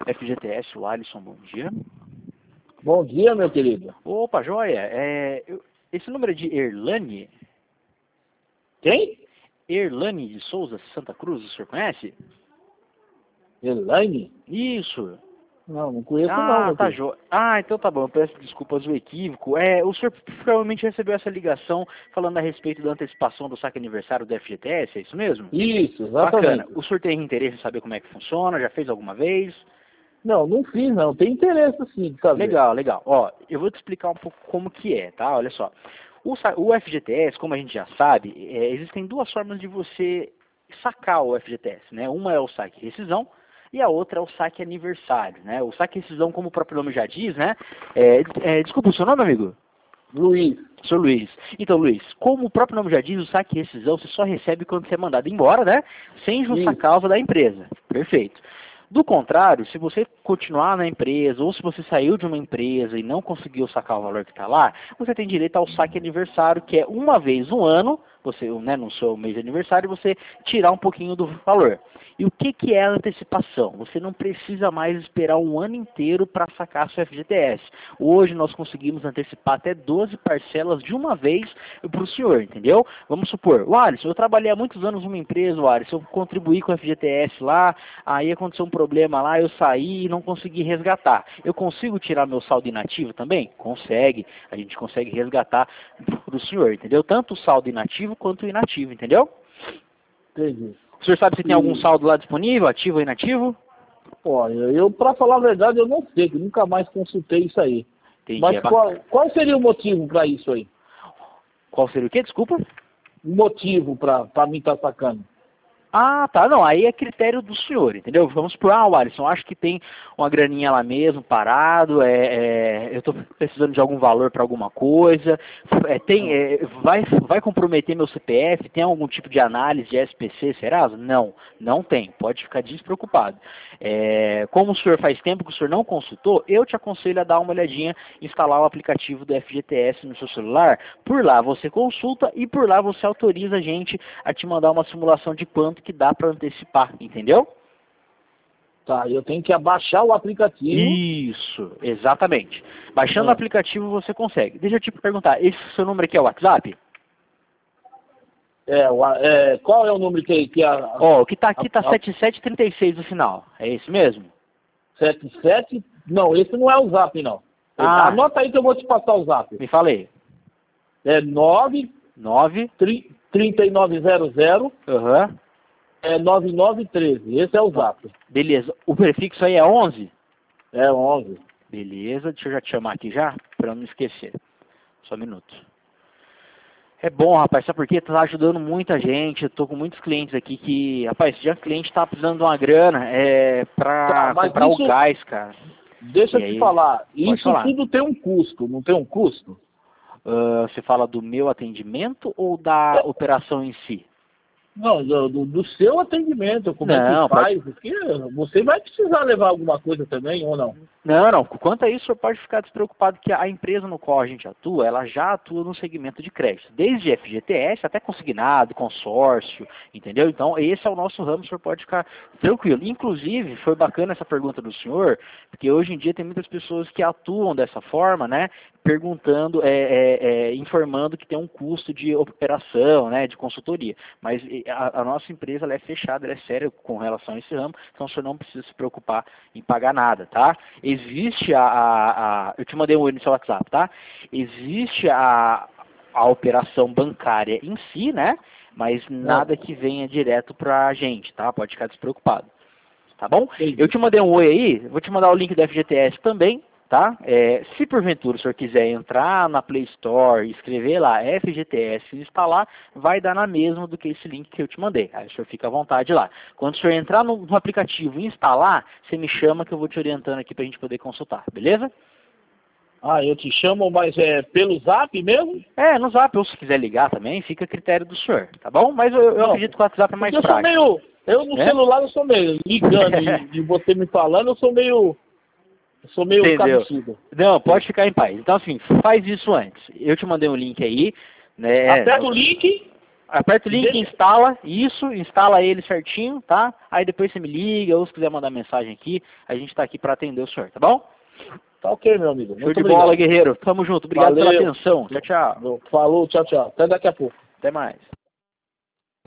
FGTS, o Alisson, bom dia. Bom dia, meu querido. Opa, joia. Esse número é de Erlane? Quem? Erlane de Souza, Santa Cruz, o senhor conhece? Elaine? Isso. Não conheço não, meu Tá querido. joia. Então tá bom, eu peço desculpas o equívoco. O senhor provavelmente recebeu essa ligação falando a respeito da antecipação do saque aniversário do FGTS, é isso mesmo? Isso, exatamente. Bacana. O senhor tem interesse em saber como é que funciona? Já fez alguma vez? Não fiz não. Tem interesse sim de saber. Legal, legal. Ó, eu vou te explicar um pouco como que é, tá? Olha só. O FGTS, como a gente já sabe, existem duas formas de você sacar o FGTS, né? Uma é o saque rescisão e a outra é o saque aniversário, né? O saque rescisão, como o próprio nome já diz, né? Desculpa, o seu nome, amigo? Luiz. Sou Luiz. Então, Luiz, como o próprio nome já diz, o saque rescisão você só recebe quando você é mandado embora, né? Sem justa causa da empresa. Perfeito. Do contrário, se você continuar na empresa, ou se você saiu de uma empresa e não conseguiu sacar o valor que está lá, você tem direito ao saque aniversário, que é uma vez no ano, você, né, no seu mês de aniversário, você tirar um pouquinho do valor. E o que é a antecipação? Você não precisa mais esperar um ano inteiro para sacar seu FGTS. Hoje nós conseguimos antecipar até 12 parcelas de uma vez para o senhor, entendeu? Vamos supor, o Alisson, eu trabalhei há muitos anos numa empresa, o Alisson, eu contribuí com o FGTS lá, aí aconteceu um problema lá, eu saí e não consegui resgatar. Eu consigo tirar meu saldo inativo também? Consegue. A gente consegue resgatar para o senhor, entendeu? Tanto o saldo inativo quanto o inativo, entendeu? Entendi. O senhor sabe se tem algum saldo lá disponível, ativo ou inativo? Olha, eu pra falar a verdade, eu não sei, que nunca mais consultei isso aí. Entendi. Mas qual seria o motivo para isso aí? Qual seria o quê? Desculpa? O motivo para mim estar sacando? Tá, não, aí é critério do senhor, entendeu? Vamos supor, Alisson, acho que tem uma graninha lá mesmo, parado, eu estou precisando de algum valor para alguma coisa, vai comprometer meu CPF, tem algum tipo de análise de SPC, Serasa? Não, não tem, pode ficar despreocupado. Como o senhor faz tempo que o senhor não consultou, eu te aconselho a dar uma olhadinha, instalar o aplicativo do FGTS no seu celular, por lá você consulta e por lá você autoriza a gente a te mandar uma simulação de quanto que dá para antecipar, entendeu? Tá, eu tenho que abaixar o aplicativo. Isso, exatamente. Baixando o aplicativo você consegue. Deixa eu te perguntar, esse seu número aqui é o WhatsApp? Qual é o número que o que tá aqui tá 7736 no final, é esse mesmo? 77? Não, esse não é o Zap, não. Anota aí que eu vou te passar o Zap. Me fala aí. É 9 3900 9913. Esse é o Zap. Beleza. O prefixo aí é 11? É 11. Beleza. Deixa eu já te chamar aqui já, para eu não esquecer. Só um minuto. É bom, rapaz, sabe por quê? Tá ajudando muita gente. Eu tô com muitos clientes aqui que, rapaz, já cliente tá precisando de uma grana pra comprar o gás, cara. Deixa eu te falar. Isso tudo tem um custo, não tem um custo? Você fala do meu atendimento ou da operação em si? Não, do seu atendimento, como é que faz? Porque você vai precisar levar alguma coisa também, ou não? Não. Quanto a isso, o senhor pode ficar despreocupado que a empresa no qual a gente atua, ela já atua no segmento de crédito. Desde FGTS até consignado, consórcio, entendeu? Então, esse é o nosso ramo, o senhor pode ficar tranquilo. Inclusive, foi bacana essa pergunta do senhor, porque hoje em dia tem muitas pessoas que atuam dessa forma, né? Perguntando, informando que tem um custo de operação, né? De consultoria. Mas a nossa empresa ela é fechada, ela é séria com relação a esse ramo, então o senhor não precisa se preocupar em pagar nada, tá? Existe eu te mandei um oi no seu WhatsApp, tá? Existe a operação bancária em si, né? Mas nada que venha direto pra gente, tá? Pode ficar despreocupado, tá bom? Eu te mandei um oi aí, vou te mandar o link do FGTS também, tá? Se porventura o senhor quiser entrar na Play Store e escrever lá FGTS e instalar, vai dar na mesma do que esse link que eu te mandei. Aí o senhor fica à vontade lá. Quando o senhor entrar no aplicativo e instalar, você me chama que eu vou te orientando aqui pra gente poder consultar, beleza? Eu te chamo, mas pelo Zap mesmo? No Zap, ou se quiser ligar também, fica a critério do senhor, tá bom? Mas eu acredito que o WhatsApp é mais prático. Eu no celular eu sou meio ligando e você me falando, eu sou meio cabeçudo. Não, pode ficar em paz. Então, assim, faz isso antes. Eu te mandei um link aí, né? Aperta o link. Aperta o link, instala ele certinho, tá? Aí depois você me liga, ou se quiser mandar mensagem aqui, a gente tá aqui para atender o senhor, tá bom? Tá ok, meu amigo. Show de bola, guerreiro. Tamo junto. Obrigado pela atenção. Tchau, tchau. Falou, tchau, tchau. Até daqui a pouco. Até mais.